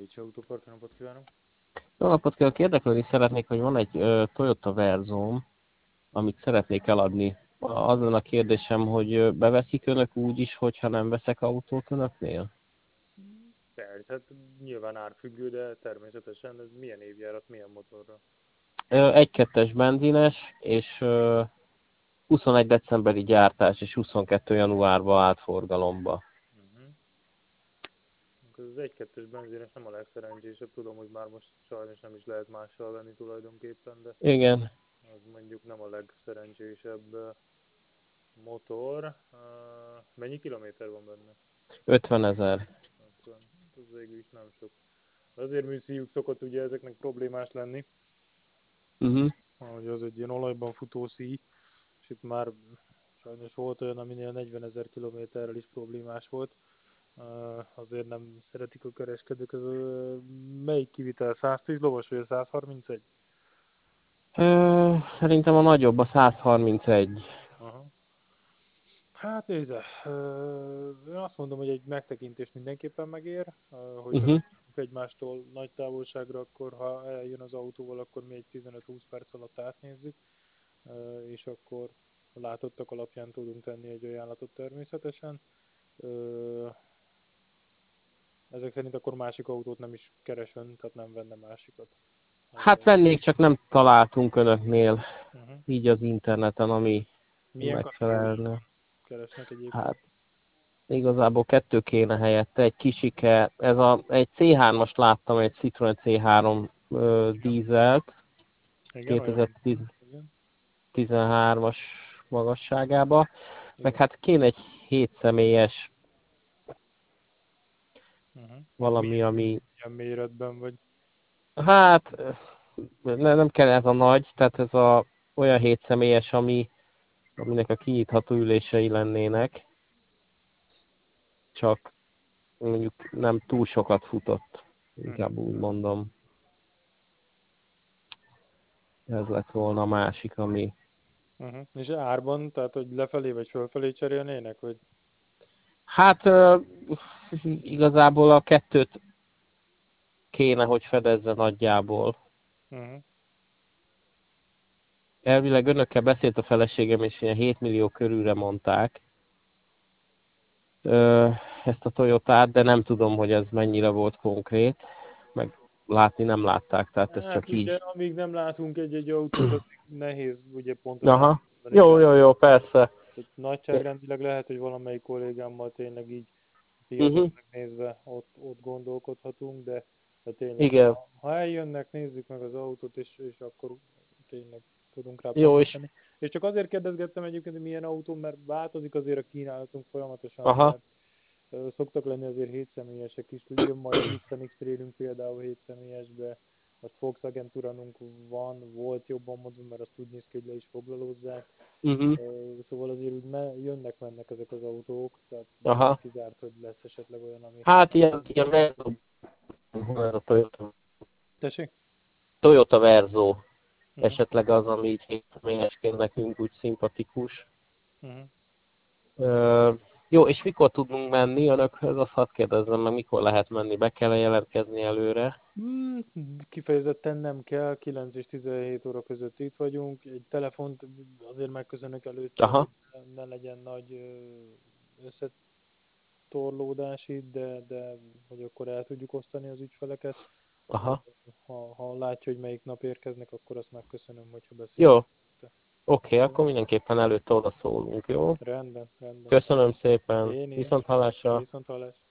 Ricsi Autópark, napot kívánok! Jó napot kívánok! Érdeklődni szeretnék, hogy van egy Toyota Verzóm, amit szeretnék eladni. Az lenne a kérdésem, hogy beveszik önök úgy is, hogyha nem veszek autót önöknél? Persze, hát nyilván árfüggő, de természetesen ez milyen évjárat, milyen motorra? 1.2-es benzines, és 21 decemberi gyártás, és 22 januárban állt forgalomba. Uh-huh. Az 1.2-es benzines nem a legszerencsésebb, tudom, hogy már most sajnos nem is lehet mással venni tulajdonképpen, de Igen, az mondjuk nem a legszerencsésebb motor. Mennyi kilométer van benne? 50 000. 50. Ez végül is nem sok. Azért műszíjuk szokott ugye ezeknek problémás lenni, Uh-huh. hogy az egy ilyen olajban futó szíj, és itt már sajnos volt olyan, aminél 40 000 kilométerrel is problémás volt. Azért nem szeretik a kereskedők. Ez melyik kivitel? 110 lovas vagy a 131? Szerintem a nagyobb a 131. Aha. Hát nézze, én azt mondom, hogy egy megtekintés mindenképpen megér, hogyha nem Uh-huh. vagyunk egymástól nagy távolságra, akkor ha eljön az autóval, akkor mi egy 15-20 perc alatt átnézzük, és akkor a látottak alapján tudunk tenni egy ajánlatot természetesen. Ezek szerint akkor másik autót nem is keres ön, tehát nem venne másikat. Ha jól Hát értem. vennék, csak nem találtunk önöknél Uh-huh. így az interneten, ami Milyen megfelelne. kategóriában keresnek egyébként? Hát igazából kettő kéne helyette, egy kisike, egy C3-as láttam, egy Citroen C3 Igen, dízelt, igen, olyan van. 2013-as Igen, magasságába, meg igen. hát kéne egy 7 személyes Uh-huh. Az valami, ami, milyen méretben vagy? hát nem kell ez a nagy, tehát ez olyan 7 személyes, aminek a kinyitható ülései lennének, csak mondjuk nem túl sokat futott, Uh-huh. inkább úgy mondom. Ez lett volna a másik, ami... Uh-huh. És árban, tehát hogy lefelé vagy fölfelé cserélnének, vagy? Hát igazából a kettőt kéne, hogy fedezze nagyjából. Uh-huh. Elvileg önökkel beszélt a feleségem, és ilyen 7 millió körülre mondták ezt a Toyotát, de nem tudom, hogy ez mennyire volt konkrét, meg látni nem látták, tehát ez Hát csak ugye, így. amíg nem látunk egy autót, az nehéz ugye pontosan Aha, mondani, jó, de jó, jó, persze. tehát nagyságrendileg lehet, hogy valamelyik kollégámmal tényleg így piacot Uh-huh. megnézve ott gondolkodhatunk, de tényleg, Igen, ha eljönnek, nézzük meg az autót, és akkor tényleg tudunk rá jó, pontot és tenni. És csak azért kérdezgettem egyébként, hogy milyen autó, mert változik azért a kínálatunk folyamatosan, aha, mert szoktak lenni azért 7 személyesek is, jön majd a Nissan X-Trailünk például 7 személyesbe, most Volkswagen Touranunk van, volt jobban mondva, mert azt úgy néz ki, hogy le is foglalózzák. uh-huh. Szóval azért úgy jönnek-mennek ezek az autók, tehát nem Aha. kizárt, hogy lesz esetleg olyan, ami... Hát ilyen Verzo, hol ez a Tessék? Toyota Verzo, Uh-huh. esetleg az, ami így 7 személyesként nekünk úgy szimpatikus. Uh-huh. Ö, jó, és mikor tudunk menni önökhöz, azt hadd kérdezzem meg, mikor lehet menni, be kell jelentkezni előre? Kifejezetten nem kell, 9 és 17 óra között itt vagyunk. Egy telefont azért megköszönök előtte, hogy Aha, ne legyen nagy összetorlódás itt, de hogy akkor el tudjuk osztani az ügyfeleket. aha. Ha látja, hogy melyik nap érkeznek, akkor azt megköszönöm, hogyha beszélünk. Jó, oké, Jó? akkor mindenképpen előtte oda szólunk, jó? Rendben, rendben. Köszönöm szépen, Én is. viszont hallásra. Viszont hallás.